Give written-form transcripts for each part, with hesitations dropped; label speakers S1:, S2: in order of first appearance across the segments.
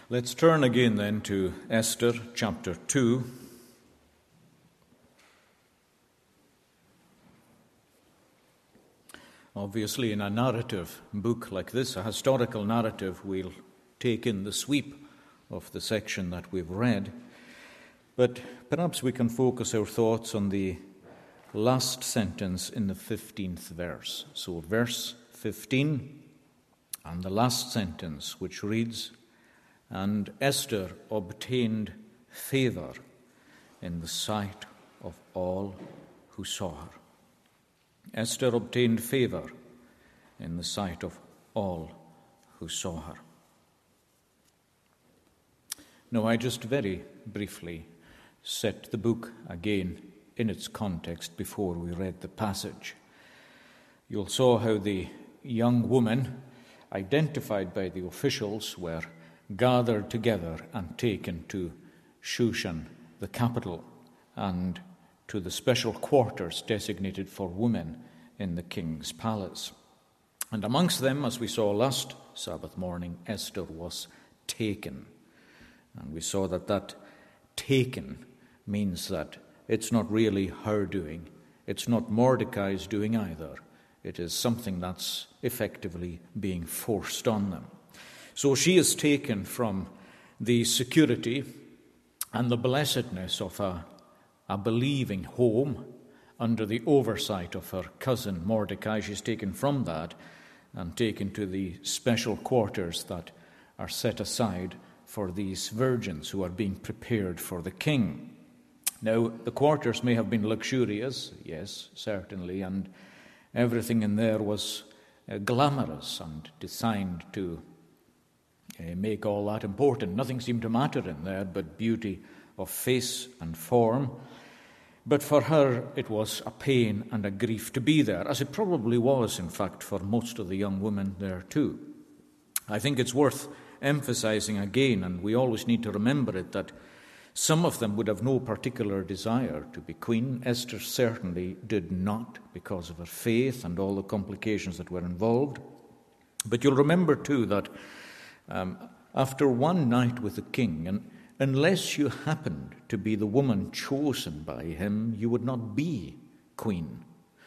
S1: Let's turn again then to Esther chapter 2. Obviously, in a narrative book like this, a historical narrative, we'll take in the sweep of the section that we've read. But perhaps we can focus our thoughts on the last sentence in the 15th verse. So verse 15 and the last sentence, which reads, "And Esther obtained favor in the sight of all who saw her." Esther obtained favor in the sight of all who saw her. Now, I just very briefly set the book again in its context before we read the passage. You'll saw how the young women, identified by the officials, were gathered together and taken to Shushan, the capital, and to the special quarters designated for women in the king's palace. And amongst them, as we saw last Sabbath morning, Esther was taken. And we saw that taken means that it's not really her doing. It's not Mordecai's doing either. It is something that's effectively being forced on them. So she is taken from the security and the blessedness of a believing home under the oversight of her cousin Mordecai. She's taken from that and taken to the special quarters that are set aside for these virgins who are being prepared for the king. Now, the quarters may have been luxurious, yes, certainly, and everything in there was glamorous and designed to make all that important. Nothing seemed to matter in there but beauty of face and form. But for her, it was a pain and a grief to be there, as it probably was, in fact, for most of the young women there too. I think it's worth emphasizing again, and we always need to remember it, that some of them would have no particular desire to be queen. Esther certainly did not, because of her faith and all the complications that were involved. But you'll remember too that after one night with the king, and unless you happened to be the woman chosen by him, you would not be queen.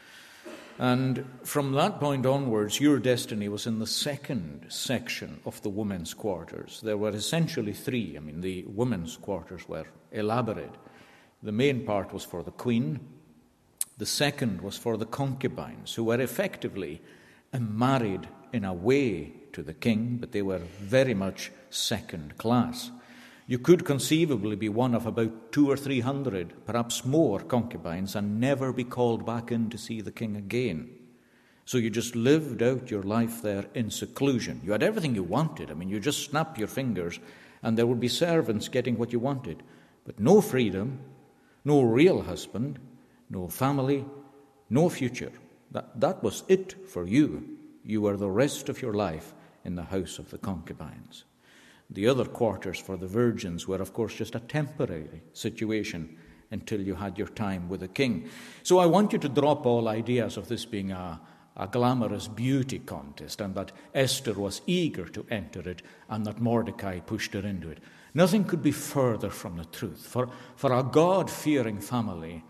S1: And from that point onwards, your destiny was in the second section of the women's quarters. There were essentially three. The women's quarters were elaborate. The main part was for the queen. The second was for the concubines, who were effectively married in a way to the king, but they were very much second class. You could conceivably be one of about 200 or 300, perhaps more, concubines and never be called back in to see the king again. So you just lived out your life there in seclusion. You had everything you wanted. You just snap your fingers and there would be servants getting what you wanted. But no freedom, no real husband, no family, no future. That was it for you. You were the rest of your life in the house of the concubines. The other quarters for the virgins were, of course, just a temporary situation until you had your time with the king. So I want you to drop all ideas of this being a glamorous beauty contest and that Esther was eager to enter it and that Mordecai pushed her into it. Nothing could be further from the truth. For a God-fearing family,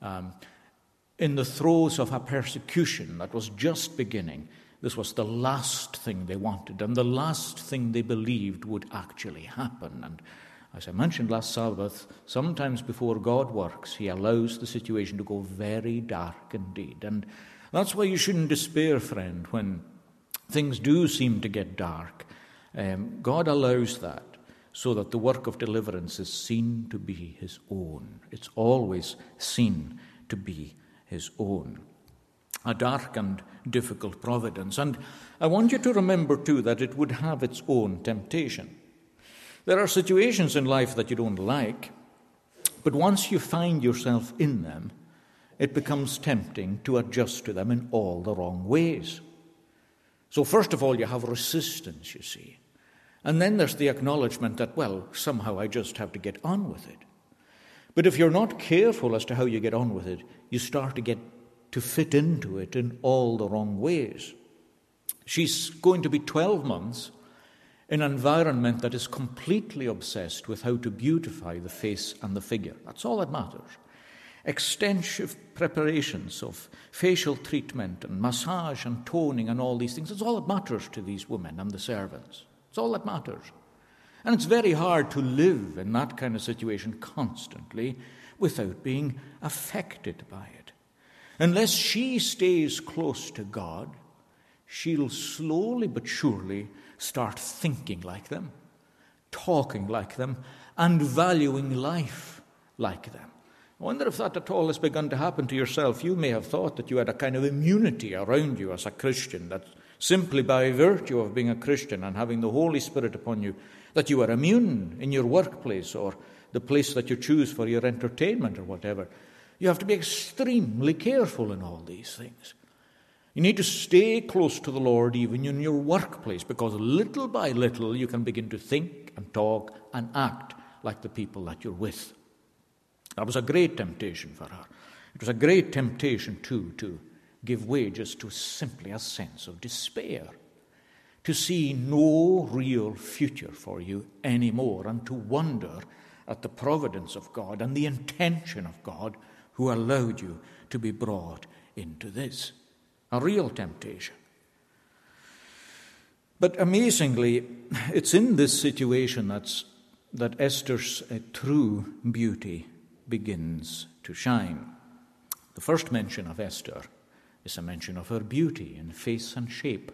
S1: in the throes of a persecution that was just beginning, this was the last thing they wanted and the last thing they believed would actually happen. And as I mentioned last Sabbath, sometimes before God works, he allows the situation to go very dark indeed. And that's why you shouldn't despair, friend, when things do seem to get dark. God allows that so that the work of deliverance is seen to be his own. It's always seen to be his own. A dark and difficult providence. And I want you to remember, too, that it would have its own temptation. There are situations in life that you don't like, but once you find yourself in them, it becomes tempting to adjust to them in all the wrong ways. So first of all, you have resistance, you see. And then there's the acknowledgement that, well, somehow I just have to get on with it. But if you're not careful as to how you get on with it, you start to fit into it in all the wrong ways. She's going to be 12 months in an environment that is completely obsessed with how to beautify the face and the figure. That's all that matters. Extensive preparations of facial treatment and massage and toning and all these things. That's all that matters to these women and the servants. It's all that matters. And it's very hard to live in that kind of situation constantly without being affected by it. Unless she stays close to God, she'll slowly but surely start thinking like them, talking like them, and valuing life like them. I wonder if that at all has begun to happen to yourself. You may have thought that you had a kind of immunity around you as a Christian, that simply by virtue of being a Christian and having the Holy Spirit upon you, that you are immune in your workplace or the place that you choose for your entertainment or whatever. You have to be extremely careful in all these things. You need to stay close to the Lord even in your workplace, because little by little you can begin to think and talk and act like the people that you're with. That was a great temptation for her. It was a great temptation, too, to give way just to simply a sense of despair, to see no real future for you anymore, and to wonder at the providence of God and the intention of God who allowed you to be brought into this. A real temptation. But amazingly, it's in this situation that Esther's true beauty begins to shine. The first mention of Esther is a mention of her beauty in face and shape,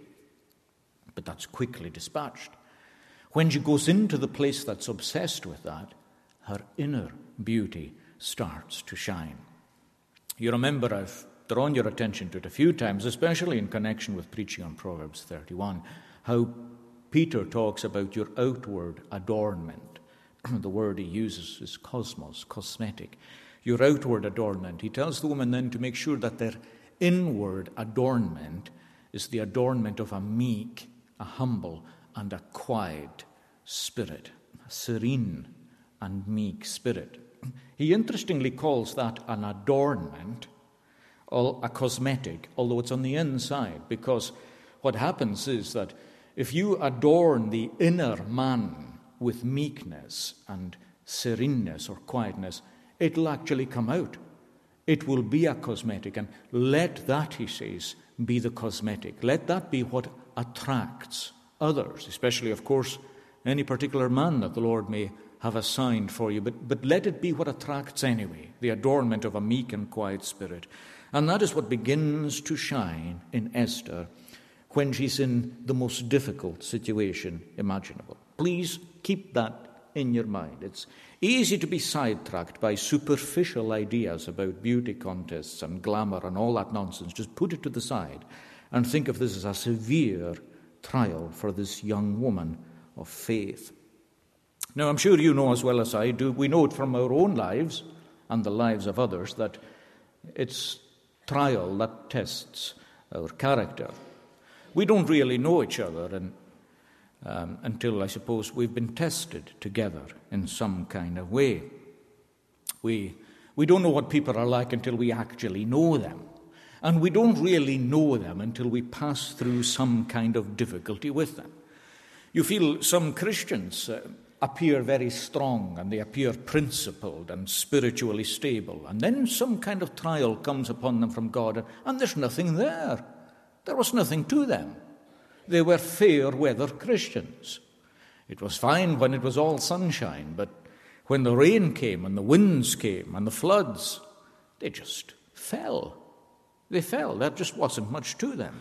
S1: but that's quickly dispatched. When she goes into the place that's obsessed with that, her inner beauty starts to shine. You remember I've drawn your attention to it a few times, especially in connection with preaching on Proverbs 31, how Peter talks about your outward adornment. The word he uses is cosmos, cosmetic. Your outward adornment. He tells the woman then to make sure that their inward adornment is the adornment of a meek, a humble, and a quiet spirit, a serene and meek spirit. He interestingly calls that an adornment, or a cosmetic, although it's on the inside, because what happens is that if you adorn the inner man with meekness and sereneness or quietness, it'll actually come out. It will be a cosmetic, and let that, he says, be the cosmetic. Let that be what attracts others, especially, of course, any particular man that the Lord may have assigned for you, but let it be what attracts anyway, the adornment of a meek and quiet spirit. And that is what begins to shine in Esther when she's in the most difficult situation imaginable. Please keep that in your mind. It's easy to be sidetracked by superficial ideas about beauty contests and glamour and all that nonsense. Just put it to the side and think of this as a severe trial for this young woman of faith. Now, I'm sure you know as well as I do, we know it from our own lives and the lives of others, that it's trial that tests our character. We don't really know each other until, I suppose, we've been tested together in some kind of way. We don't know what people are like until we actually know them. And we don't really know them until we pass through some kind of difficulty with them. You feel some Christians appear very strong and they appear principled and spiritually stable. And then some kind of trial comes upon them from God, and there's nothing there. There was nothing to them. They were fair-weather Christians. It was fine when it was all sunshine, but when the rain came and the winds came and the floods, they just fell. They fell. There just wasn't much to them.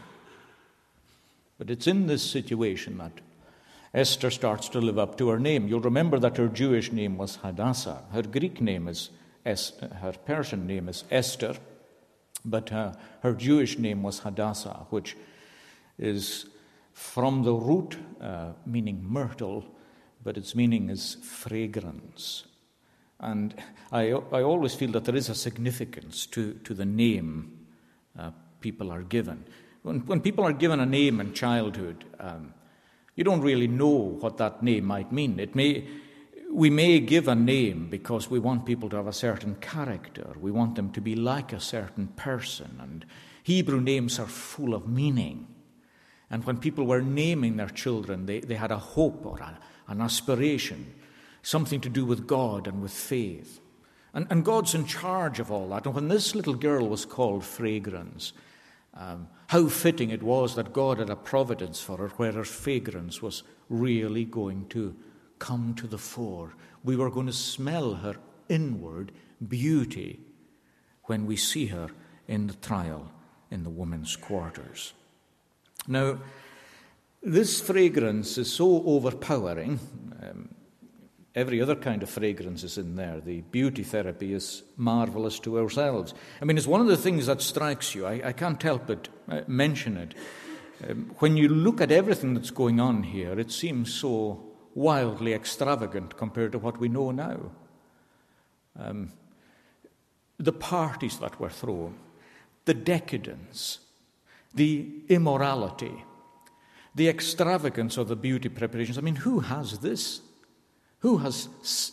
S1: But it's in this situation that Esther starts to live up to her name. You'll remember that her Jewish name was Hadassah. Her Greek name is her Persian name is Esther, but her Jewish name was Hadassah, which is from the root meaning myrtle, but its meaning is fragrance. And I always feel that there is a significance to the name people are given. When people are given a name in childhood, you don't really know what that name might mean. We may give a name because we want people to have a certain character. We want them to be like a certain person. And Hebrew names are full of meaning. And when people were naming their children, they had a hope or an aspiration, something to do with God and with faith. And God's in charge of all that. And when this little girl was called Fragrance, how fitting it was that God had a providence for her where her fragrance was really going to come to the fore. We were going to smell her inward beauty when we see her in the trial in the women's quarters. Now, this fragrance is so overpowering. Every other kind of fragrance is in there. The beauty therapy is marvelous to ourselves. I mean, it's one of the things that strikes you. I can't help but mention it. When you look at everything that's going on here, it seems so wildly extravagant compared to what we know now. The parties that were thrown, the decadence, the immorality, the extravagance of the beauty preparations. I mean, who has this? Who has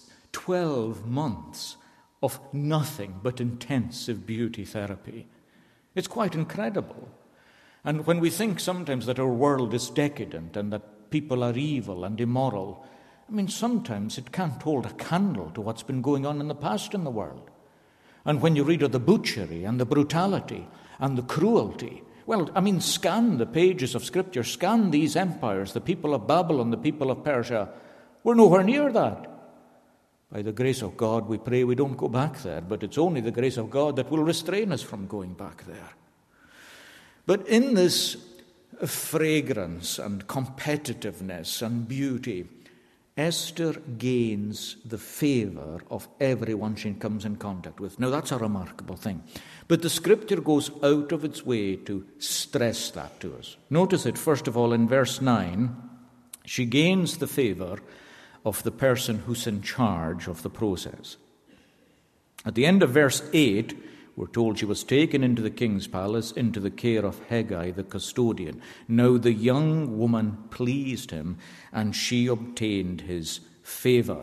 S1: 12 months of nothing but intensive beauty therapy? It's quite incredible. And when we think sometimes that our world is decadent and that people are evil and immoral, I mean, sometimes it can't hold a candle to what's been going on in the past in the world. And when you read of the butchery and the brutality and the cruelty, well, I mean, scan the pages of Scripture, scan these empires, the people of Babylon, the people of Persia. We're nowhere near that. By the grace of God, we pray we don't go back there, but it's only the grace of God that will restrain us from going back there. But in this fragrance and competitiveness and beauty, Esther gains the favor of everyone she comes in contact with. Now, that's a remarkable thing. But the Scripture goes out of its way to stress that to us. Notice it, first of all, in verse 9. She gains the favor of the person who's in charge of the process. At the end of verse 8, we're told she was taken into the king's palace, into the care of Hegai, the custodian. Now the young woman pleased him, and she obtained his favor.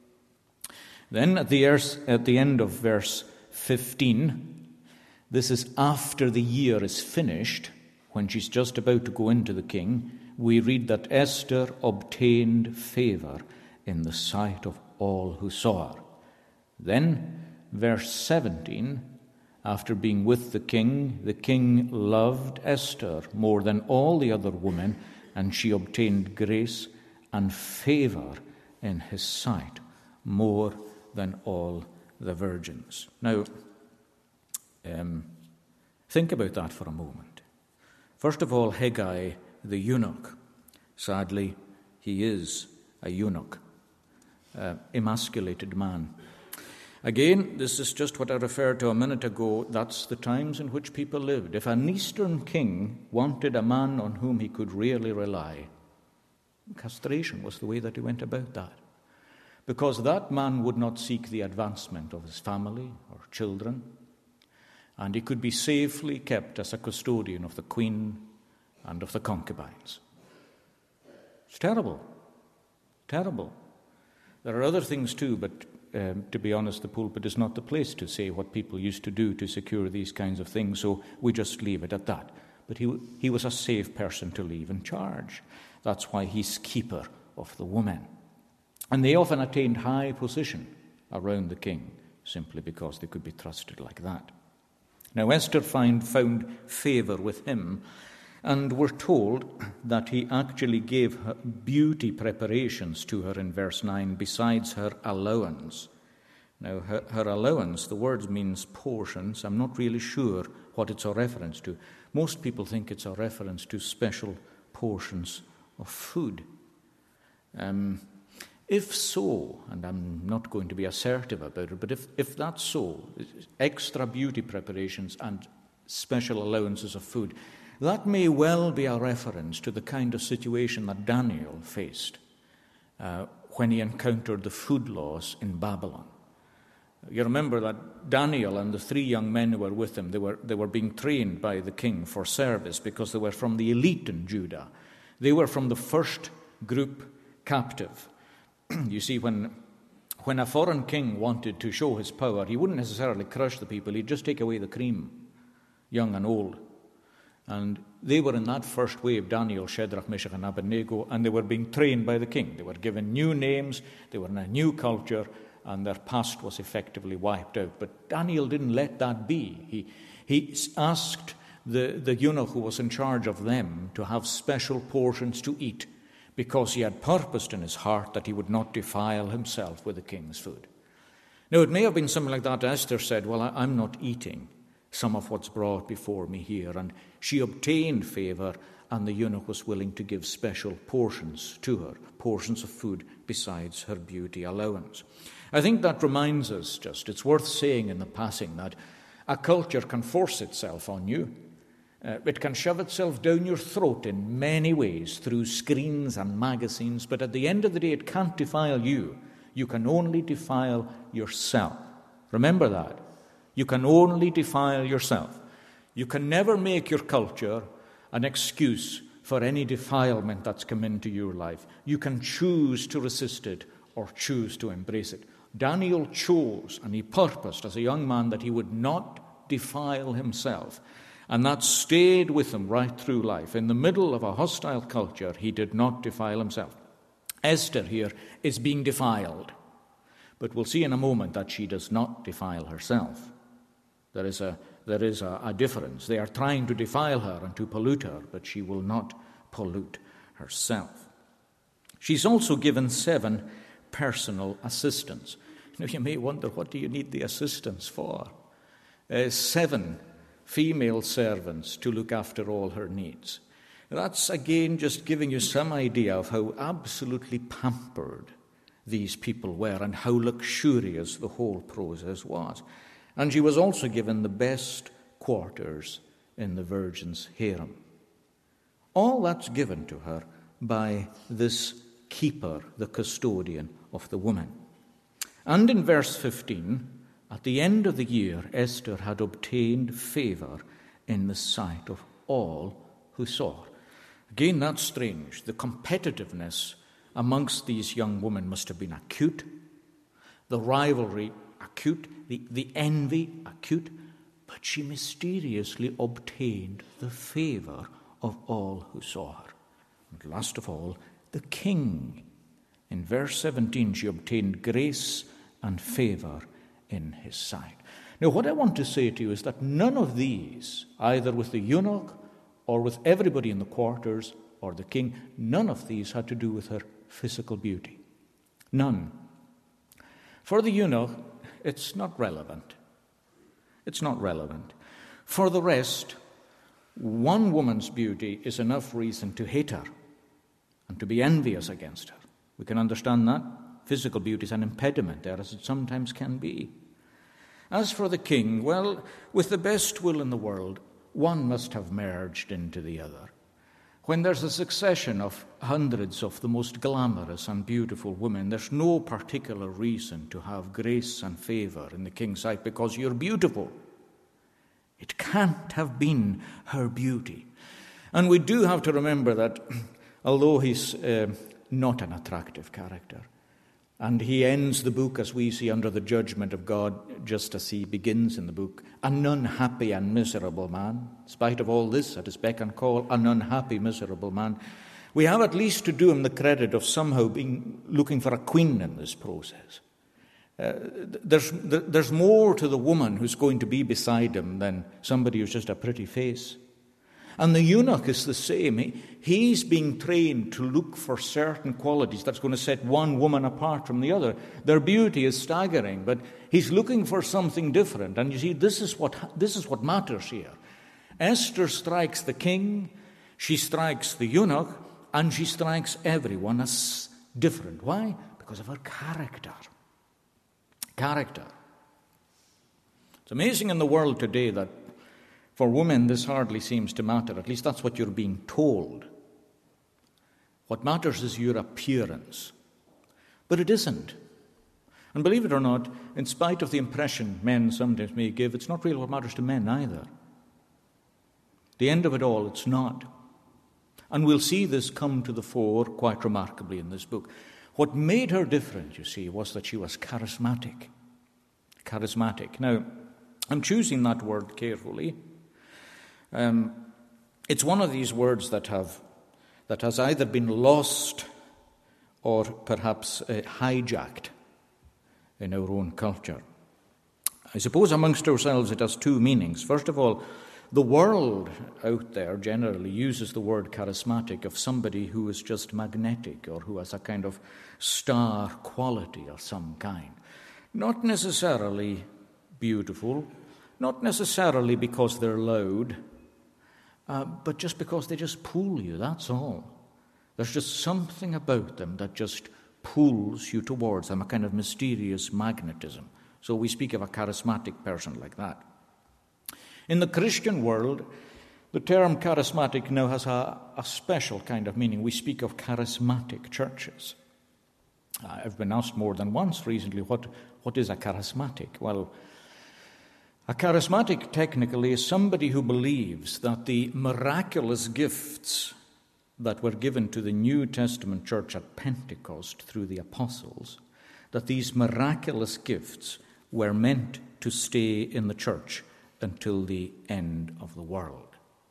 S1: Then at the end of verse 15, this is after the year is finished, when she's just about to go into the king, we read that Esther obtained favor in the sight of all who saw her. Then, verse 17, after being with the king loved Esther more than all the other women, and she obtained grace and favor in his sight more than all the virgins. Now, think about that for a moment. First of all, Hegai, the eunuch. Sadly, he is a eunuch, emasculated man. Again, this is just what I referred to a minute ago. That's the times in which people lived. If an Eastern king wanted a man on whom he could really rely, castration was the way that he went about that. Because that man would not seek the advancement of his family or children, and he could be safely kept as a custodian of the queen and of the concubines. It's terrible. Terrible. There are other things too, but to be honest, the pulpit is not the place to say what people used to do to secure these kinds of things, so we just leave it at that. But he was a safe person to leave in charge. That's why he's keeper of the women. And they often attained high position around the king, simply because they could be trusted like that. Now Esther found favor with him, and we're told that he actually gave her beauty preparations to her in verse 9, besides her allowance. Now, her allowance, the word means portions. I'm not really sure what it's a reference to. Most people think it's a reference to special portions of food. If so, and I'm not going to be assertive about it, but if that's so, extra beauty preparations and special allowances of food, that may well be a reference to the kind of situation that Daniel faced when he encountered the food laws in Babylon. You remember that Daniel and the 3 young men who were with him, they were being trained by the king for service because they were from the elite in Judah. They were from the first group captive. You see, when a foreign king wanted to show his power, he wouldn't necessarily crush the people, he'd just take away the cream, young and old. And they were in that first wave, Daniel, Shadrach, Meshach, and Abednego, and they were being trained by the king. They were given new names, they were in a new culture, and their past was effectively wiped out. But Daniel didn't let that be. He asked the eunuch who was in charge of them to have special portions to eat, because he had purposed in his heart that he would not defile himself with the king's food. Now, it may have been something like that. Esther said, well, I'm not eating some of what's brought before me here. And she obtained favor, and the eunuch was willing to give special portions to her, portions of food besides her beauty allowance. I think that reminds us it's worth saying in the passing that a culture can force itself on you. It can shove itself down your throat in many ways through screens and magazines, but at the end of the day, it can't defile you. You can only defile yourself. Remember that. You can only defile yourself. You can never make your culture an excuse for any defilement that's come into your life. You can choose to resist it or choose to embrace it. Daniel chose and he purposed as a young man that he would not defile himself. And that stayed with him right through life. In the middle of a hostile culture, he did not defile himself. Esther here is being defiled. But we'll see in a moment that she does not defile herself. There is a difference. They are trying to defile her and to pollute her, but she will not pollute herself. She's also given 7 personal assistants. Now, you may wonder, what do you need the assistants for? 7 female servants to look after all her needs. That's, again, just giving you some idea of how absolutely pampered these people were and how luxurious the whole process was. And she was also given the best quarters in the virgin's harem. All that's given to her by this keeper, the custodian of the woman. And in verse 15, at the end of the year, Esther had obtained favor in the sight of all who saw her. Again, that's strange. The competitiveness amongst these young women must have been acute. The rivalry acute, the envy acute, but she mysteriously obtained the favor of all who saw her. And last of all, the king. In verse 17, she obtained grace and favor in his sight. Now, what I want to say to you is that none of these, either with the eunuch or with everybody in the quarters or the king, none of these had to do with her physical beauty. None. For the eunuch, it's not relevant. It's not relevant. For the rest, one woman's beauty is enough reason to hate her and to be envious against her. We can understand that. Physical beauty is an impediment there, as it sometimes can be. As for the king, well, with the best will in the world, one must have merged into the other. When there's a succession of hundreds of the most glamorous and beautiful women, there's no particular reason to have grace and favor in the king's sight because you're beautiful. It can't have been her beauty. And we do have to remember that although he's not an attractive character, and he ends the book, as we see, under the judgment of God, just as he begins in the book, an unhappy and miserable man. In spite of all this, at his beck and call, an unhappy, miserable man. We have at least to do him the credit of somehow looking for a queen in this process. There's more to the woman who's going to be beside him than somebody who's just a pretty face. And the eunuch is the same. He's being trained to look for certain qualities that's going to set one woman apart from the other. Their beauty is staggering, but he's looking for something different. And you see, this is what matters here. Esther strikes the king, she strikes the eunuch, and she strikes everyone as different. Why? Because of her character. Character. It's amazing in the world today that for women, this hardly seems to matter. At least that's what you're being told. What matters is your appearance. But it isn't. And believe it or not, in spite of the impression men sometimes may give, it's not really what matters to men either. The end of it all, it's not. And we'll see this come to the fore quite remarkably in this book. What made her different, you see, was that she was charismatic. Charismatic. Now, I'm choosing that word carefully. It's one of these words that has either been lost or perhaps hijacked in our own culture. I suppose amongst ourselves it has two meanings. First of all, the world out there generally uses the word charismatic of somebody who is just magnetic or who has a kind of star quality of some kind. Not necessarily beautiful, not necessarily because they're loud, but just because they just pull you, that's all. There's just something about them that just pulls you towards them, a kind of mysterious magnetism. So we speak of a charismatic person like that. In the Christian world, the term charismatic now has a special kind of meaning. We speak of charismatic churches. I've been asked more than once recently, what is a charismatic? Well, a charismatic technically is somebody who believes that the miraculous gifts that were given to the New Testament church at Pentecost through the apostles, that these miraculous gifts were meant to stay in the church until the end of the world.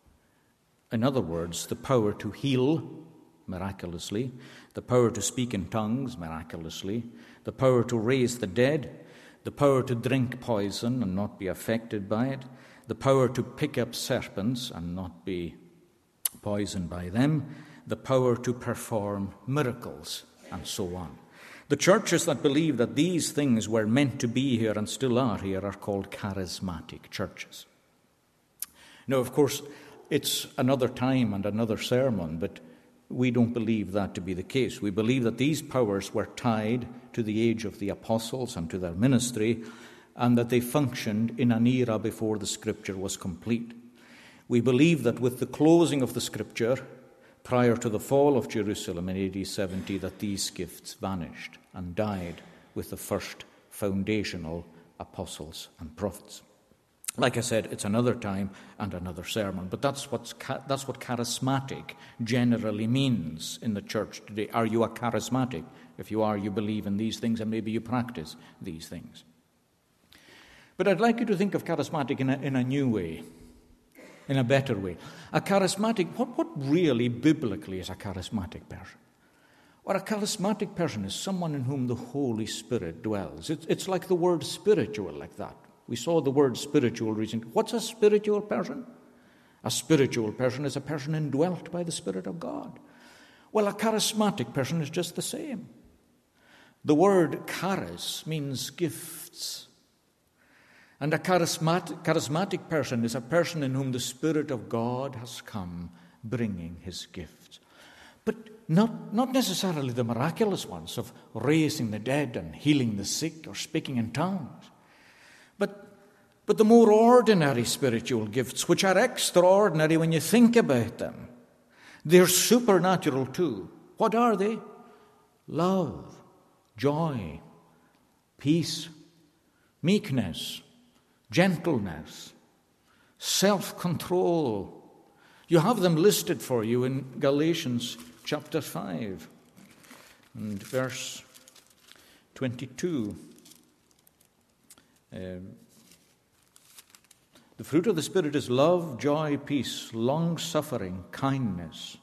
S1: In other words, the power to heal miraculously, the power to speak in tongues miraculously, the power to raise the dead, the power to drink poison and not be affected by it, the power to pick up serpents and not be poisoned by them, the power to perform miracles, and so on. The churches that believe that these things were meant to be here and still are here are called charismatic churches. Now, of course, it's another time and another sermon, but we don't believe that to be the case. We believe that these powers were tied to the age of the apostles and to their ministry, and that they functioned in an era before the Scripture was complete. We believe that with the closing of the Scripture, prior to the fall of Jerusalem in AD 70, that these gifts vanished and died with the first foundational apostles and prophets. Like I said, it's another time and another sermon, but that's what charismatic generally means in the church today. Are you a charismatic? If you are, you believe in these things and maybe you practice these things. But I'd like you to think of charismatic in a new way, in a better way. A charismatic, what really biblically is a charismatic person? Well, a charismatic person is someone in whom the Holy Spirit dwells. It's like the word spiritual, like that. We saw the word spiritual recently. What's a spiritual person? A spiritual person is a person indwelt by the Spirit of God. Well, a charismatic person is just the same. The word charis means gifts. And a charismatic person is a person in whom the Spirit of God has come bringing his gifts. But not necessarily the miraculous ones of raising the dead and healing the sick or speaking in tongues. But the more ordinary spiritual gifts, which are extraordinary when you think about them, they're supernatural too. What are they? Love, joy, peace, meekness, gentleness, self-control. You have them listed for you in Galatians chapter 5 and verse 22. The fruit of the Spirit is love, joy, peace, long-suffering, kindness,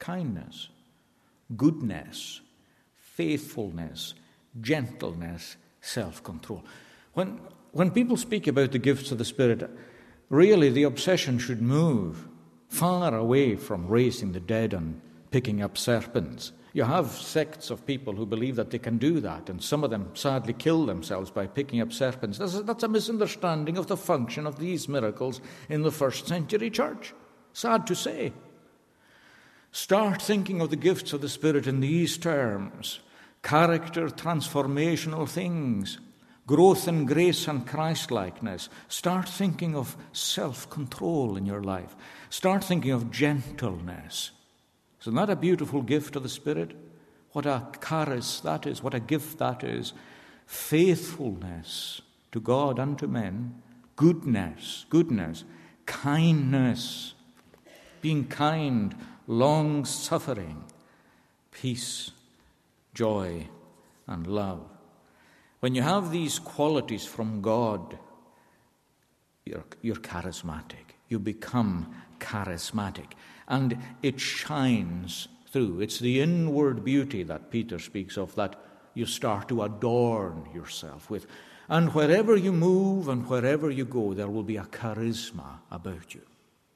S1: goodness, faithfulness, gentleness, self-control. When people speak about the gifts of the Spirit, really the obsession should move far away from raising the dead and picking up serpents. You have sects of people who believe that they can do that, and some of them sadly kill themselves by picking up serpents. That's a misunderstanding of the function of these miracles in the first century church. Sad to say. Start thinking of the gifts of the Spirit in these terms: character transformational things, growth in grace and Christ-likeness. Start thinking of self-control in your life. Start thinking of gentleness. Isn't that a beautiful gift of the Spirit? What a charis that is, what a gift that is. Faithfulness to God and to men, goodness, kindness, being kind, long-suffering, peace, joy, and love. When you have these qualities from God, you're charismatic. You become charismatic, and it shines through. It's the inward beauty that Peter speaks of that you start to adorn yourself with. And wherever you move and wherever you go, there will be a charisma about you.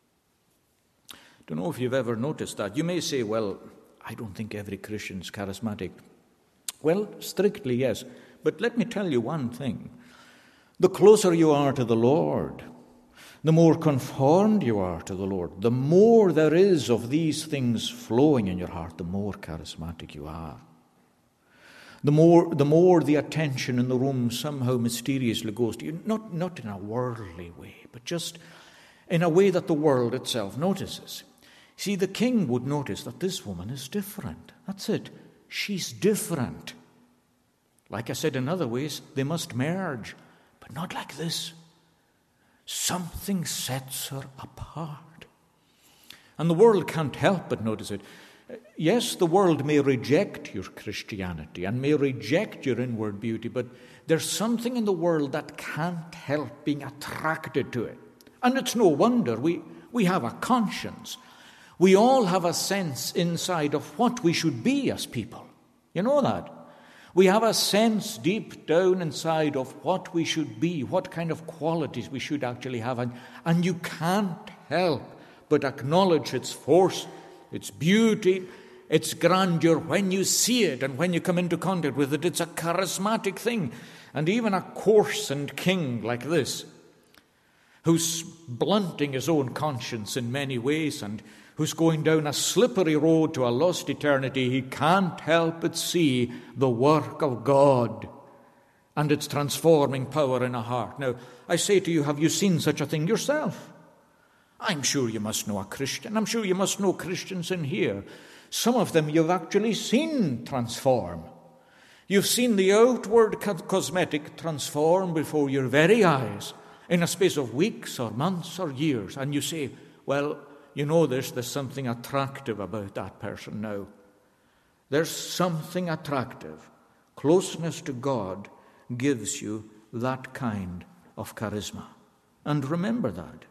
S1: Don't know if you've ever noticed that. You may say, well, I don't think every Christian's charismatic. Well, strictly, yes. But let me tell you one thing. The closer you are to the Lord, the more conformed you are to the Lord, the more there is of these things flowing in your heart, the more charismatic you are. The more the attention in the room somehow mysteriously goes to you, not in a worldly way, but just in a way that the world itself notices. See, the king would notice that this woman is different. That's it. She's different. Like I said, in other ways, they must merge, but not like this. Something sets her apart. And the world can't help but notice it. Yes, the world may reject your Christianity and may reject your inward beauty, but there's something in the world that can't help being attracted to it. And it's no wonder. We have a conscience. We all have a sense inside of what we should be as people. You know that? We have a sense deep down inside of what we should be, what kind of qualities we should actually have. And you can't help but acknowledge its force, its beauty, its grandeur when you see it and when you come into contact with it. It's a charismatic thing. And even a coarsened king like this, who's blunting his own conscience in many ways and who's going down a slippery road to a lost eternity, he can't help but see the work of God and its transforming power in a heart. Now, I say to you, have you seen such a thing yourself? I'm sure you must know a Christian. I'm sure you must know Christians in here. Some of them you've actually seen transform. You've seen the outward cosmetic transform before your very eyes in a space of weeks or months or years. And you say, well, you know there's something attractive about that person now. There's something attractive. Closeness to God gives you that kind of charisma. And remember that.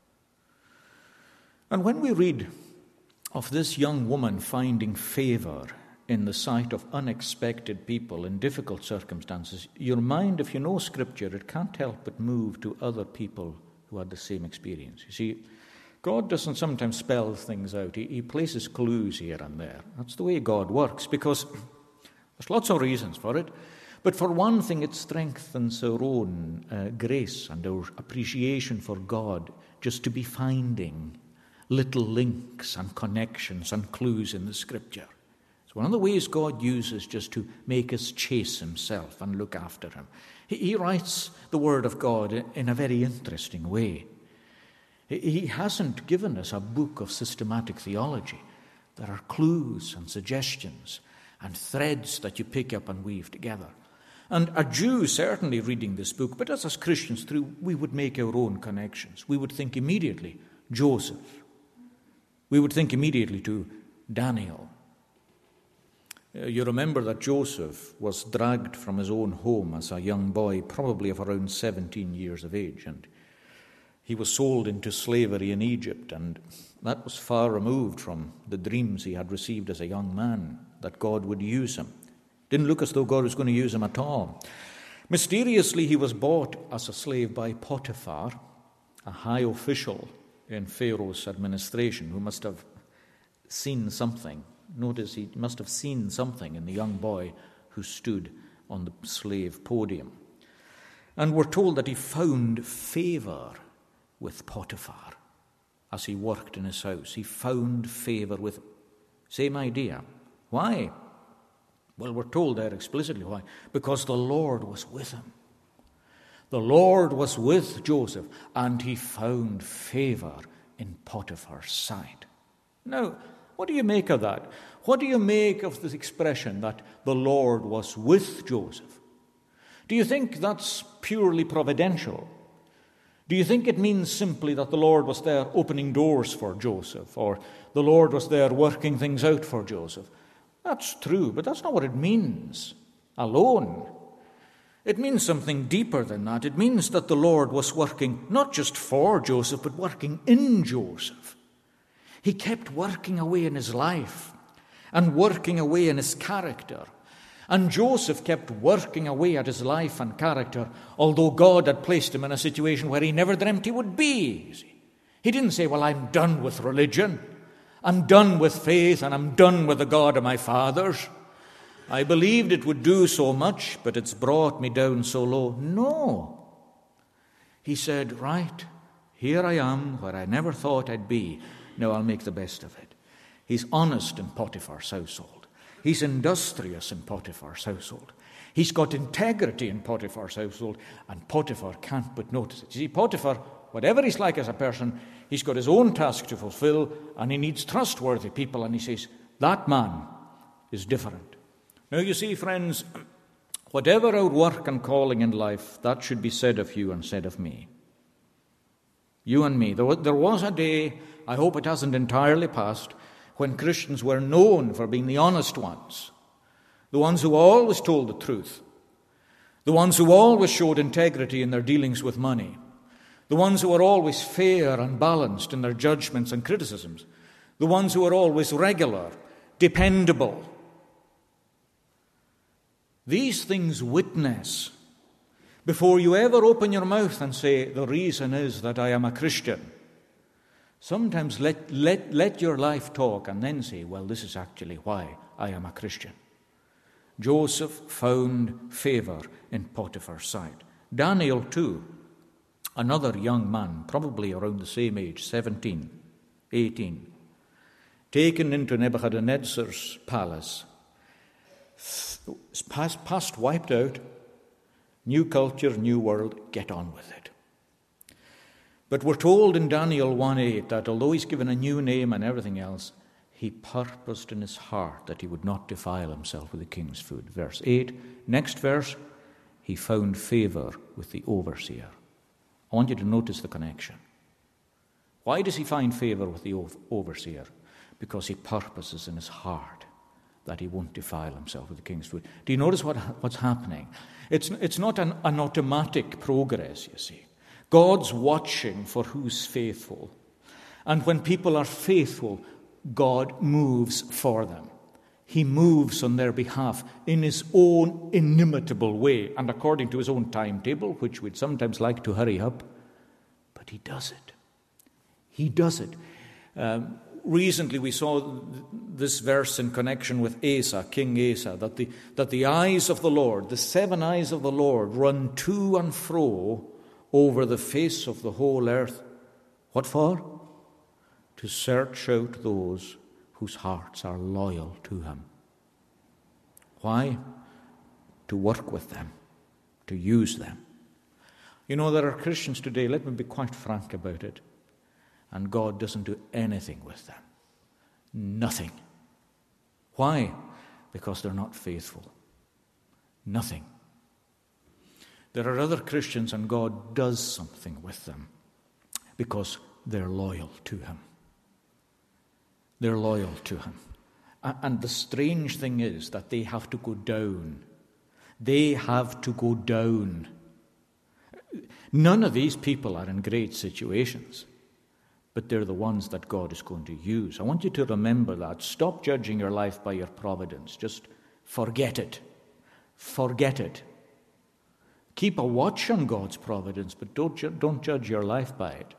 S1: And when we read of this young woman finding favor in the sight of unexpected people in difficult circumstances, your mind, if you know Scripture, it can't help but move to other people who had the same experience. You see, God doesn't sometimes spell things out. He places clues here and there. That's the way God works, because there's lots of reasons for it. But for one thing, it strengthens our own grace and our appreciation for God just to be finding little links and connections and clues in the Scripture. It's one of the ways God uses just to make us chase himself and look after him. He writes the Word of God in a very interesting way. He hasn't given us a book of systematic theology. There are clues and suggestions and threads that you pick up and weave together. And a Jew certainly reading this book, but as Christians through, we would make our own connections. We would think immediately, Joseph. We would think immediately to Daniel. You remember that Joseph was dragged from his own home as a young boy, probably of around 17 years of age, and he was sold into slavery in Egypt, and that was far removed from the dreams he had received as a young man, that God would use him. Didn't look as though God was going to use him at all. Mysteriously, he was bought as a slave by Potiphar, a high official in Pharaoh's administration, who must have seen something. Notice he must have seen something in the young boy who stood on the slave podium. And we're told that he found favor with Potiphar as he worked in his house. He found favor with him. Same idea. Why? Well, we're told there explicitly why. Because the Lord was with him. The Lord was with Joseph, and he found favor in Potiphar's sight. Now, what do you make of that? What do you make of this expression that the Lord was with Joseph? Do you think that's purely providential? Do you think it means simply that the Lord was there opening doors for Joseph, or the Lord was there working things out for Joseph? That's true, but that's not what it means alone. It means something deeper than that. It means that the Lord was working not just for Joseph, but working in Joseph. He kept working away in his life and working away in his character. And Joseph kept working away at his life and character, although God had placed him in a situation where he never dreamt he would be. You see. He didn't say, well, I'm done with religion. I'm done with faith, and I'm done with the God of my fathers. I believed it would do so much, but it's brought me down so low. No. He said, right, here I am where I never thought I'd be. Now I'll make the best of it. He's honest in Potiphar's household. He's industrious in Potiphar's household. He's got integrity in Potiphar's household, and Potiphar can't but notice it. You see, Potiphar, whatever he's like as a person, he's got his own task to fulfill, and he needs trustworthy people, and he says, that man is different. Now, you see, friends, whatever our work and calling in life, that should be said of you and said of me. You and me. There was a day, I hope it hasn't entirely passed, when Christians were known for being the honest ones, the ones who always told the truth, the ones who always showed integrity in their dealings with money, the ones who were always fair and balanced in their judgments and criticisms, the ones who were always regular, dependable. These things witness before you ever open your mouth and say, the reason is that I am a Christian. Sometimes let your life talk and then say, well, this is actually why I am a Christian. Joseph found favor in Potiphar's sight. Daniel too, another young man, probably around the same age, 17, 18, taken into Nebuchadnezzar's palace, past wiped out, new culture, new world, get on with it. But we're told in Daniel 1:8 that although he's given a new name and everything else, he purposed in his heart that he would not defile himself with the king's food. Verse 8, next verse, he found favor with the overseer. I want you to notice the connection. Why does he find favor with the overseer? Because he purposes in his heart that he won't defile himself with the king's food. Do you notice what's happening? It's not an automatic progress, you see. God's watching for who's faithful. And when people are faithful, God moves for them. He moves on their behalf in his own inimitable way and according to his own timetable, which we'd sometimes like to hurry up. But he does it. He does it. Recently we saw this verse in connection with Asa, King Asa, that the eyes of the Lord, the 7 eyes of the Lord, run to and fro over the face of the whole earth. What for? To search out those whose hearts are loyal to him. Why? To work with them, to use them. You know, there are Christians today, let me be quite frank about it, and God doesn't do anything with them. Nothing. Why? Because they're not faithful. Nothing. There are other Christians and God does something with them because they're loyal to him. They're loyal to him. And the strange thing is that they have to go down. They have to go down. None of these people are in great situations, but they're the ones that God is going to use. I want you to remember that. Stop judging your life by your providence. Just forget it. Forget it. Keep a watch on God's providence, but don't judge your life by it.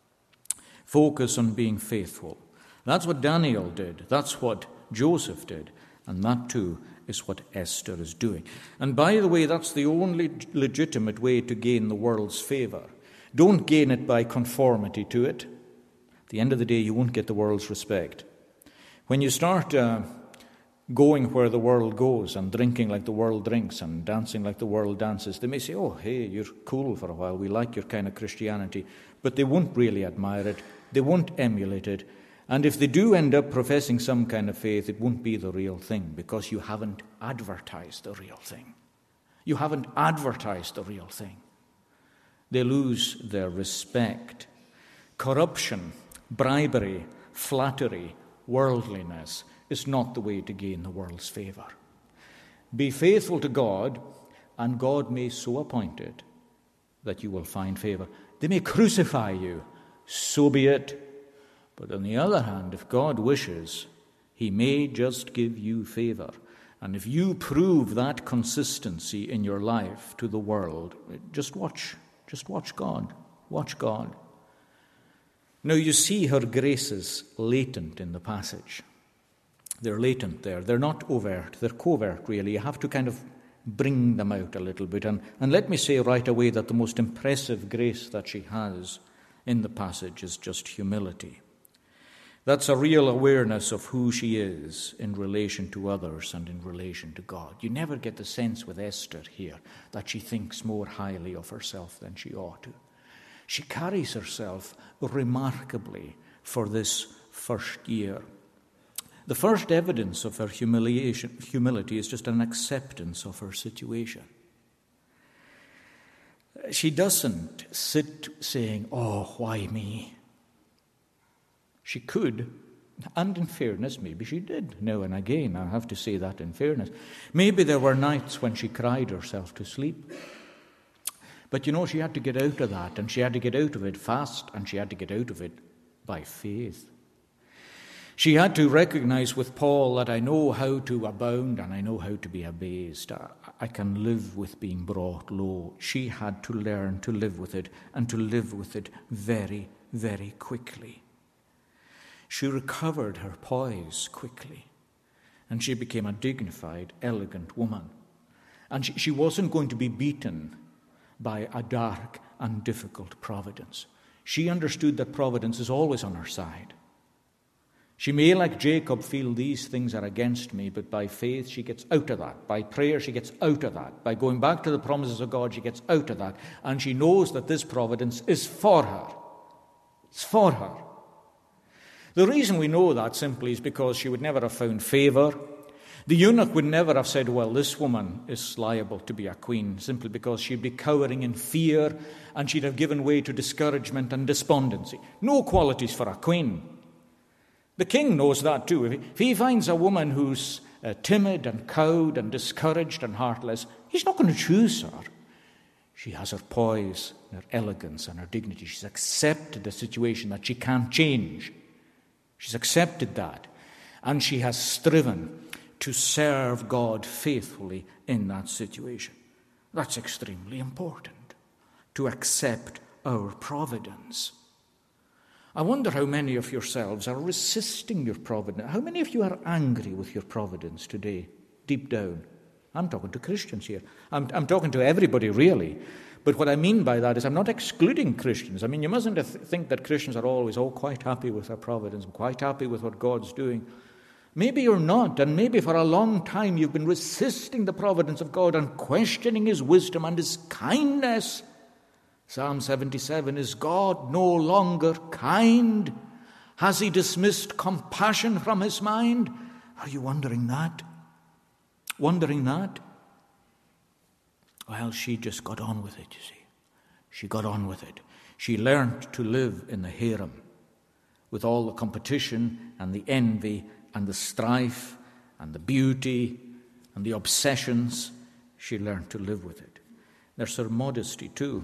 S1: Focus on being faithful. That's what Daniel did. That's what Joseph did. And that too is what Esther is doing. And by the way, that's the only legitimate way to gain the world's favor. Don't gain it by conformity to it. At the end of the day, you won't get the world's respect. When you start going where the world goes and drinking like the world drinks and dancing like the world dances, they may say, oh, hey, you're cool for a while. We like your kind of Christianity. But they won't really admire it. They won't emulate it. And if they do end up professing some kind of faith, it won't be the real thing because you haven't advertised the real thing. You haven't advertised the real thing. They lose their respect. Corruption, bribery, flattery, worldliness is not the way to gain the world's favor. Be faithful to God, and God may so appoint it that you will find favor. They may crucify you, so be it. But on the other hand, if God wishes, he may just give you favor. And if you prove that consistency in your life to the world, just watch God. Watch God. Now you see her graces latent in the passage. They're latent there. They're not overt. They're covert, really. You have to kind of bring them out a little bit. And let me say right away that the most impressive grace that she has in the passage is just humility. That's a real awareness of who she is in relation to others and in relation to God. You never get the sense with Esther here that she thinks more highly of herself than she ought to. She carries herself remarkably for this first year. The first evidence of her humility is just an acceptance of her situation. She doesn't sit saying, "Oh, why me?" She could, and in fairness, maybe she did now and again. I have to say that in fairness. Maybe there were nights when she cried herself to sleep. But she had to get out of that, and she had to get out of it fast, and she had to get out of it by faith. She had to recognize with Paul that I know how to abound and I know how to be abased. I can live with being brought low. She had to learn to live with it, and to live with it very, very quickly. She recovered her poise quickly, and she became a dignified, elegant woman. And she wasn't going to be beaten by a dark and difficult providence. She understood that providence is always on her side. She may, like Jacob, feel these things are against me, but by faith she gets out of that. By prayer she gets out of that. By going back to the promises of God she gets out of that. And she knows that this providence is for her. It's for her. The reason we know that simply is because she would never have found favor. The eunuch would never have said, well, this woman is liable to be a queen, simply because she'd be cowering in fear and she'd have given way to discouragement and despondency. No qualities for a queen. The king knows that too. If he finds a woman who's timid and cowed and discouraged and heartless, he's not going to choose her. She has her poise, her elegance and her dignity. She's accepted the situation that she can't change. She's accepted that, and she has striven to serve God faithfully in that situation. That's extremely important, to accept our providence. I wonder how many of yourselves are resisting your providence. How many of you are angry with your providence today, deep down? I'm talking to Christians here. I'm talking to everybody, really. But what I mean by that is I'm not excluding Christians. I mean, you mustn't think that Christians are always quite happy with their providence, quite happy with what God's doing. Maybe you're not, and maybe for a long time you've been resisting the providence of God and questioning his wisdom and his kindness. Psalm 77, is God no longer kind? Has he dismissed compassion from his mind? Are you wondering that? Wondering that? Well, she just got on with it, you see. She got on with it. She learned to live in the harem with all the competition and the envy and the strife and the beauty and the obsessions. She learned to live with it. There's her modesty too.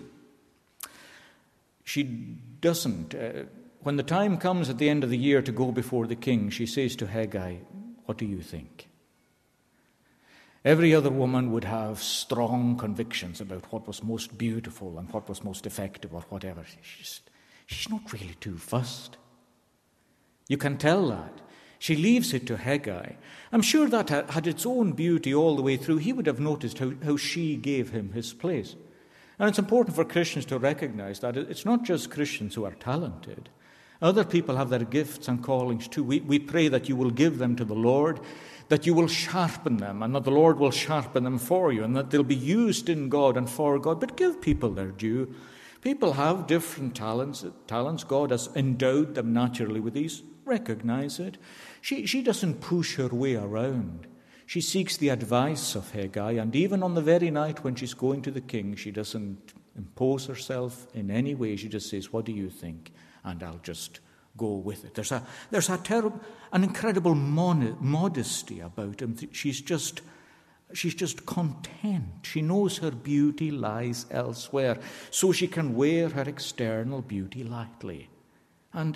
S1: She doesn't, when the time comes at the end of the year to go before the king, she says to Haggai, what do you think? Every other woman would have strong convictions about what was most beautiful and what was most effective or whatever. She's not really too fussed. You can tell that. She leaves it to Haggai. I'm sure that had its own beauty all the way through. He would have noticed how she gave him his place. And it's important for Christians to recognize that it's not just Christians who are talented. Other people have their gifts and callings too. We pray that you will give them to the Lord, that you will sharpen them, and that the Lord will sharpen them for you, and that they'll be used in God and for God. But give people their due. People have different talents. God has endowed them naturally with these. Recognize it. She doesn't push her way around. She seeks the advice of Haggai, and even on the very night when she's going to the king, she doesn't impose herself in any way. She just says, what do you think? And I'll just go with it. There's an incredible modesty about him. She's just content. She knows her beauty lies elsewhere, so she can wear her external beauty lightly. And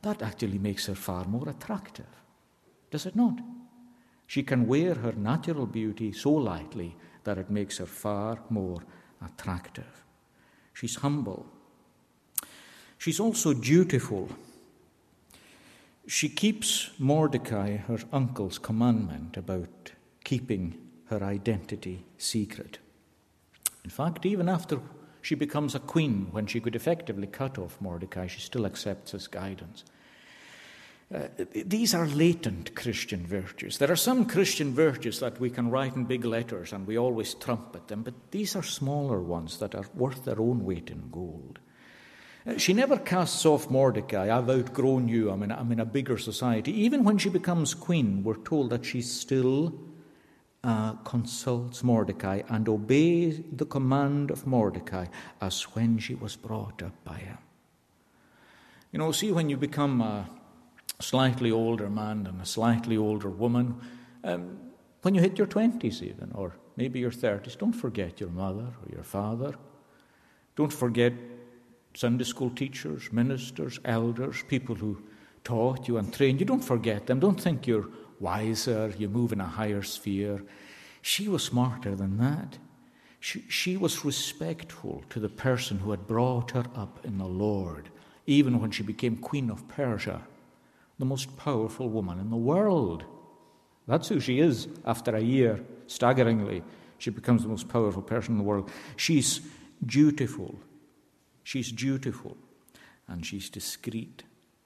S1: that actually makes her far more attractive, does it not? She can wear her natural beauty so lightly that it makes her far more attractive. She's humble. She's also dutiful. She keeps Mordecai, her uncle's commandment about keeping her identity secret. In fact, even after she becomes a queen, when she could effectively cut off Mordecai, she still accepts his guidance. These are latent Christian virtues. There are some Christian virtues that we can write in big letters and we always trumpet them, but these are smaller ones that are worth their own weight in gold. She never casts off Mordecai. I've outgrown you. I'm in a bigger society. Even when she becomes queen, we're told that she still consults Mordecai and obeys the command of Mordecai as when she was brought up by him. You know, see, when you become a slightly older man and a slightly older woman, when you hit your 20s even, or maybe your 30s, don't forget your mother or your father. Don't forget Sunday school teachers, ministers, elders, people who taught you and trained you. Don't forget them. Don't think you're wiser, you move in a higher sphere. She was smarter than that. She was respectful to the person who had brought her up in the Lord, even when she became Queen of Persia, the most powerful woman in the world. That's who she is after a year, staggeringly. She becomes the most powerful person in the world. She's dutiful. She's dutiful, and she's discreet.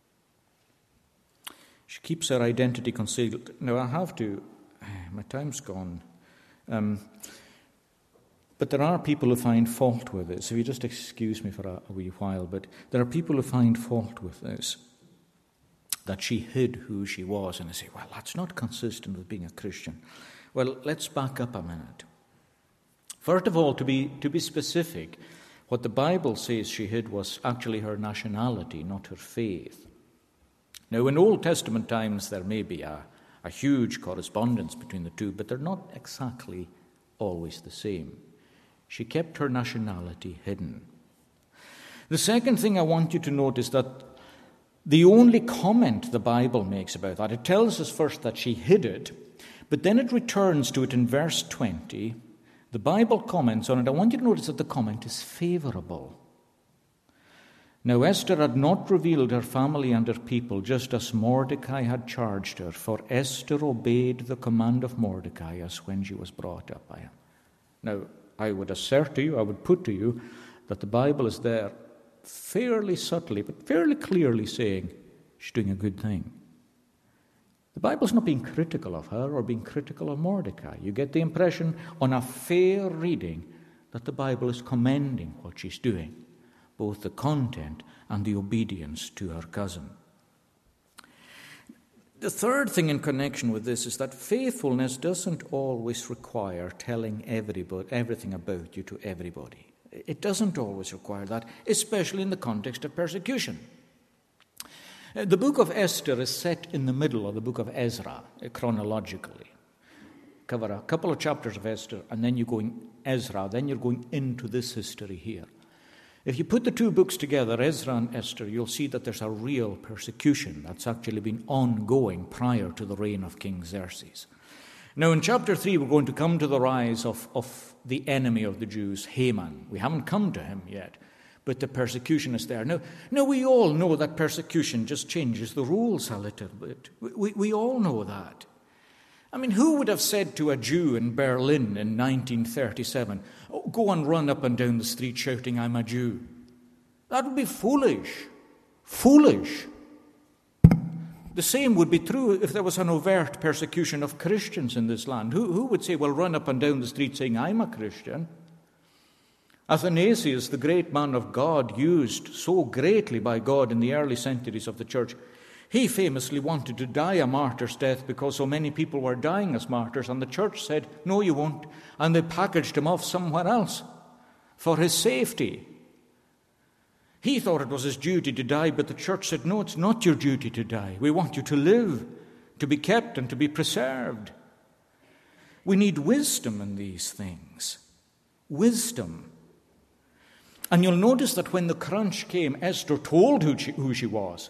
S1: She keeps her identity concealed. Now, I have to, my time's gone. But there are people who find fault with this. If you just excuse me for a wee while, but there are people who find fault with this, that she hid who she was, and they say, well, that's not consistent with being a Christian. Well, let's back up a minute. First of all, to be specific, what the Bible says she hid was actually her nationality, not her faith. Now, in Old Testament times, there may be a huge correspondence between the two, but they're not exactly always the same. She kept her nationality hidden. The second thing I want you to note is that the only comment the Bible makes about that, it tells us first that she hid it, but then it returns to it in verse 20. The Bible comments on it. I want you to notice that the comment is favorable. Now Esther had not revealed her family and her people, just as Mordecai had charged her, for Esther obeyed the command of Mordecai as when she was brought up by him. Now, I would assert to you, I would put to you, that the Bible is there fairly subtly, but fairly clearly saying she's doing a good thing. The Bible's not being critical of her or being critical of Mordecai. You get the impression on a fair reading that the Bible is commending what she's doing, both the content and the obedience to her cousin. The third thing in connection with this is that faithfulness doesn't always require telling everything about you to everybody. It doesn't always require that, especially in the context of persecution. The book of Esther is set in the middle of the book of Ezra, chronologically. Cover a couple of chapters of Esther, and then you go in Ezra, then you're going into this history here. If you put the two books together, Ezra and Esther, you'll see that there's a real persecution that's actually been ongoing prior to the reign of King Xerxes. Now, in chapter 3, we're going to come to the rise of the enemy of the Jews, Haman. We haven't come to him yet, but the persecution is there. Now we all know that persecution just changes the rules a little bit. We all know that. I mean, who would have said to a Jew in Berlin in 1937, oh, go and run up and down the street shouting, I'm a Jew? That would be foolish. Foolish. The same would be true if there was an overt persecution of Christians in this land. Who would say, well, run up and down the street saying, I'm a Christian? Athanasius, the great man of God, used so greatly by God in the early centuries of the church, he famously wanted to die a martyr's death because so many people were dying as martyrs, and the church said, no, you won't. And they packaged him off somewhere else for his safety. He thought it was his duty to die, but the church said, no, it's not your duty to die. We want you to live, to be kept and to be preserved. We need wisdom in these things. Wisdom. And you'll notice that when the crunch came, Esther told who she was.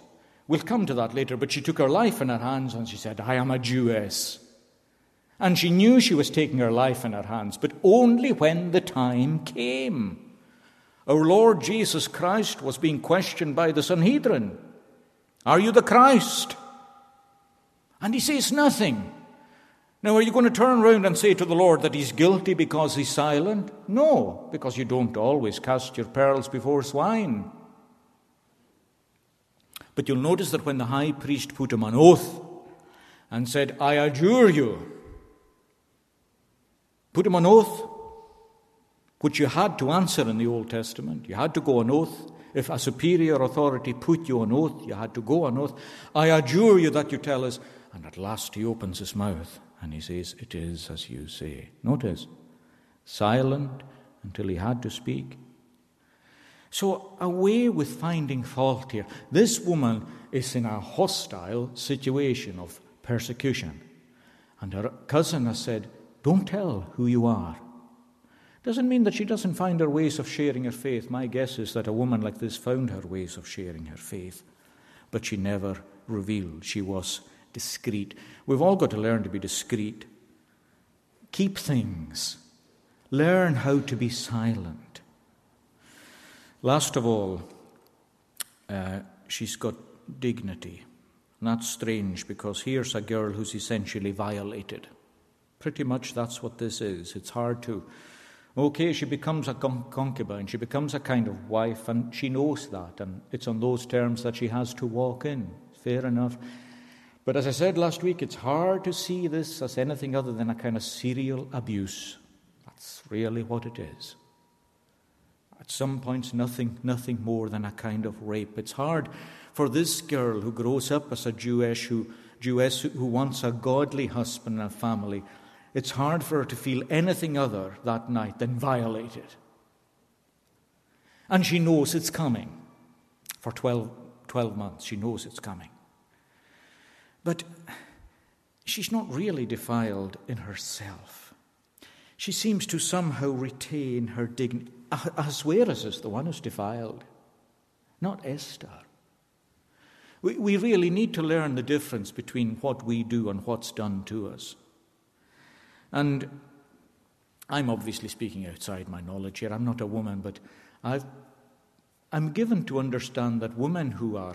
S1: We'll come to that later, but she took her life in her hands and she said, I am a Jewess. And she knew she was taking her life in her hands, but only when the time came. Our Lord Jesus Christ was being questioned by the Sanhedrin. Are you the Christ? And he says nothing. Now, are you going to turn around and say to the Lord that he's guilty because he's silent? No, because you don't always cast your pearls before swine. But you'll notice that when the high priest put him on oath and said, I adjure you, put him on oath, which you had to answer in the Old Testament. You had to go on oath. If a superior authority put you on oath, you had to go on oath. I adjure you that you tell us. And at last he opens his mouth and he says, it is as you say. Notice, silent until he had to speak. So away with finding fault here. This woman is in a hostile situation of persecution. And her cousin has said, don't tell who you are. Doesn't mean that she doesn't find her ways of sharing her faith. My guess is that a woman like this found her ways of sharing her faith. But she never revealed. She was discreet. We've all got to learn to be discreet. Keep things. Learn how to be silent. Last of all, she's got dignity. And that's strange because here's a girl who's essentially violated. Pretty much that's what this is. It's hard to... Okay, she becomes a concubine. She becomes a kind of wife, and she knows that. And it's on those terms that she has to walk in. Fair enough. But as I said last week, it's hard to see this as anything other than a kind of serial abuse. That's really what it is. At some points, nothing more than a kind of rape. It's hard for this girl who grows up as a Jewess who wants a godly husband and a family. It's hard for her to feel anything other that night than violated. And she knows it's coming. For 12 months, she knows it's coming. But she's not really defiled in herself. She seems to somehow retain her dignity. Ahasuerus is the one who's defiled, not Esther. We really need to learn the difference between what we do and what's done to us. And I'm obviously speaking outside my knowledge here. I'm not a woman, but I'm given to understand that women who are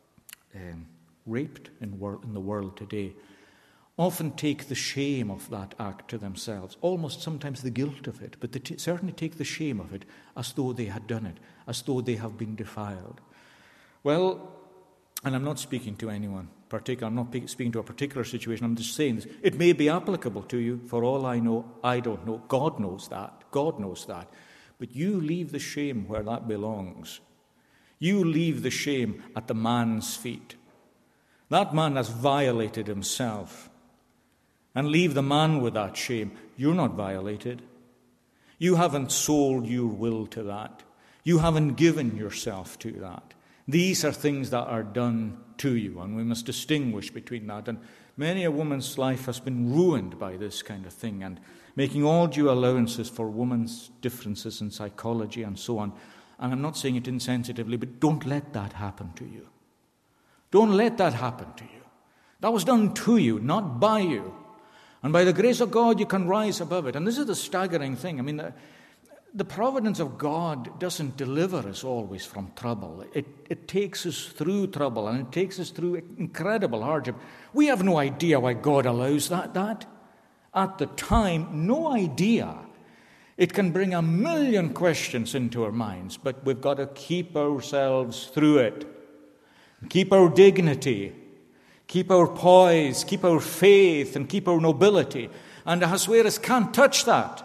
S1: raped in the world today often take the shame of that act to themselves, almost sometimes the guilt of it, but they certainly take the shame of it as though they had done it, as though they have been defiled. Well, and I'm not speaking to anyone particular, I'm not speaking to a particular situation, I'm just saying this. It may be applicable to you, for all I know, I don't know. God knows that. But you leave the shame where that belongs. You leave the shame at the man's feet. That man has violated himself. And leave the man with that shame. You're not violated. You haven't sold your will to that. You haven't given yourself to that. These are things that are done to you, and we must distinguish between that. And many a woman's life has been ruined by this kind of thing, and making all due allowances for women's differences in psychology and so on. And I'm not saying it insensitively, but don't let that happen to you. Don't let that happen to you. That was done to you, not by you. And by the grace of God, you can rise above it. And this is the staggering thing. I mean, the providence of God doesn't deliver us always from trouble. It takes us through trouble, and it takes us through incredible hardship. We have no idea why God allows that. At the time, no idea. It can bring a million questions into our minds, but we've got to keep ourselves through it. Keep our dignity, keep our poise, keep our faith, and keep our nobility. And Ahasuerus can't touch that.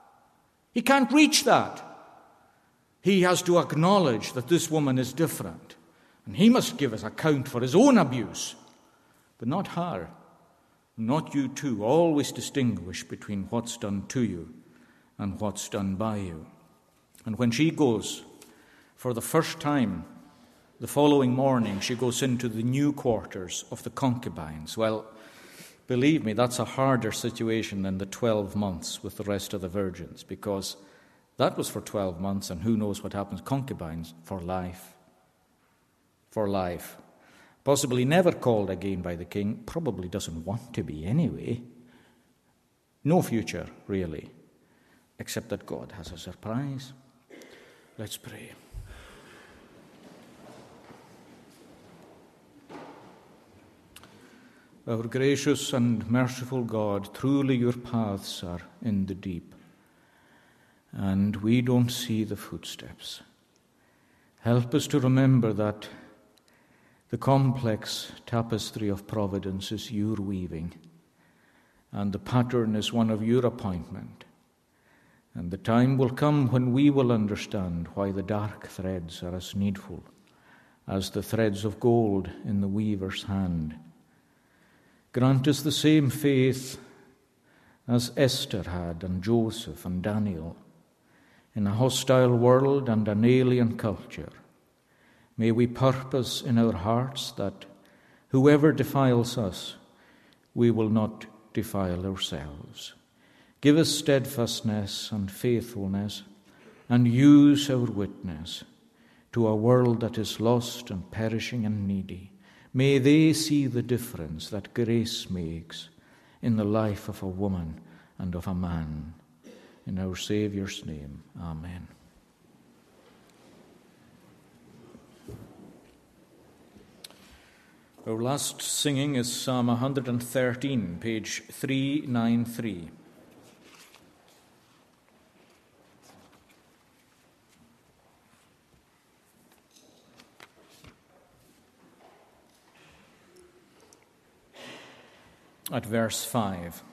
S1: He can't reach that. He has to acknowledge that this woman is different. And he must give us account for his own abuse. But not her. Not you too. Always distinguish between what's done to you and what's done by you. And when she goes, for the first time, the following morning, she goes into the new quarters of the concubines. Well, believe me, that's a harder situation than the 12 months with the rest of the virgins, because that was for 12 months, and who knows what happens. Concubines for life. For life. possibly never called again by the king, probably doesn't want to be anyway. No future, really, except that God has a surprise. Let's pray. Our gracious and merciful God, truly your paths are in the deep, and we don't see the footsteps. Help us to remember that the complex tapestry of providence is your weaving, and the pattern is one of your appointment. And the time will come when we will understand why the dark threads are as needful as the threads of gold in the weaver's hand. Grant us the same faith as Esther had, and Joseph and Daniel, in a hostile world and an alien culture. May we purpose in our hearts that whoever defiles us, we will not defile ourselves. Give us steadfastness and faithfulness, and use our witness to a world that is lost and perishing and needy. May they see the difference that grace makes in the life of a woman and of a man. In our Saviour's name, amen. Our last singing is Psalm 113, page 393. At verse 5.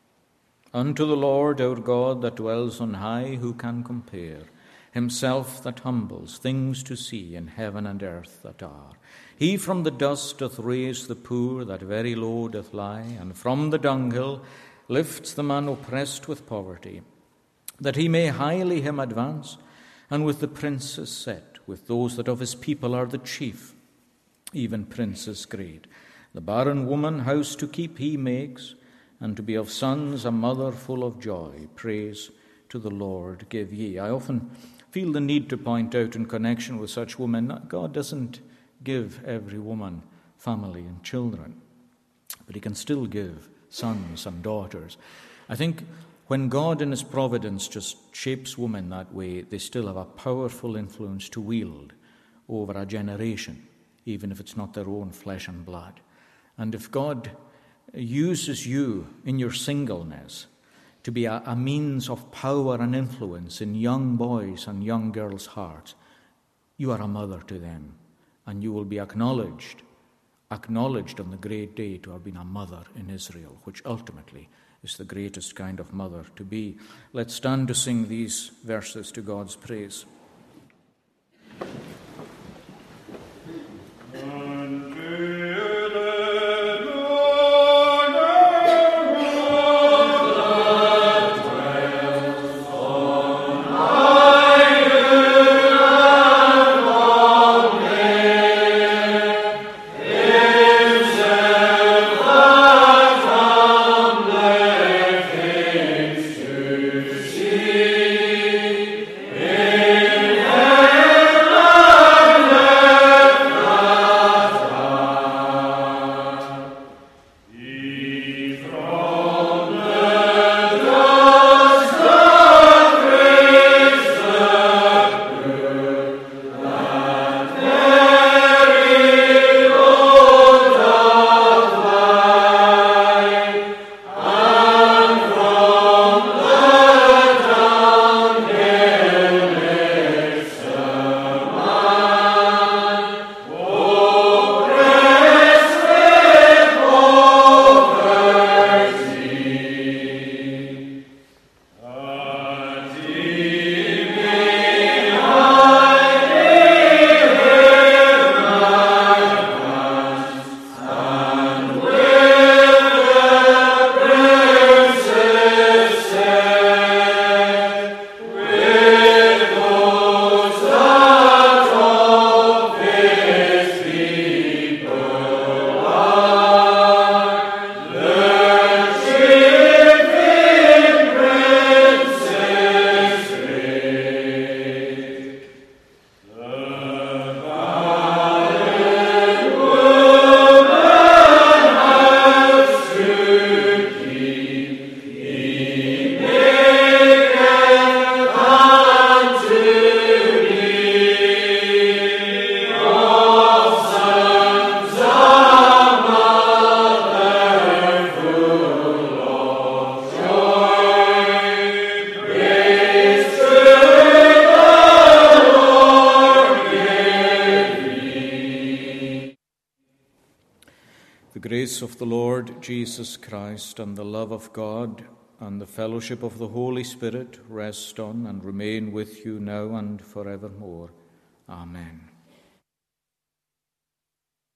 S1: Unto the Lord our God that dwells on high, who can compare? Himself that humbles things to see in heaven and earth that are. He from the dust doth raise the poor that very low doth lie, and from the dunghill lifts the man oppressed with poverty, that he may highly him advance, and with the princes set, with those that of his people are the chief, even princes great. The barren woman house to keep he makes, and to be of sons a mother full of joy. Praise to the Lord give ye. I often feel the need to point out in connection with such women, God doesn't give every woman family and children, but he can still give sons and daughters. I think when God in his providence just shapes women that way, they still have a powerful influence to wield over a generation, even if it's not their own flesh and blood. And if God uses you in your singleness to be a means of power and influence in young boys' and young girls' hearts, you are a mother to them, and you will be acknowledged on the great day to have been a mother in Israel, which ultimately is the greatest kind of mother to be. Let's stand to sing these verses to God's praise.
S2: Amen.
S1: grace of the Lord Jesus Christ and the love of God and the fellowship of the Holy Spirit rest on and remain with you now and forevermore. Amen.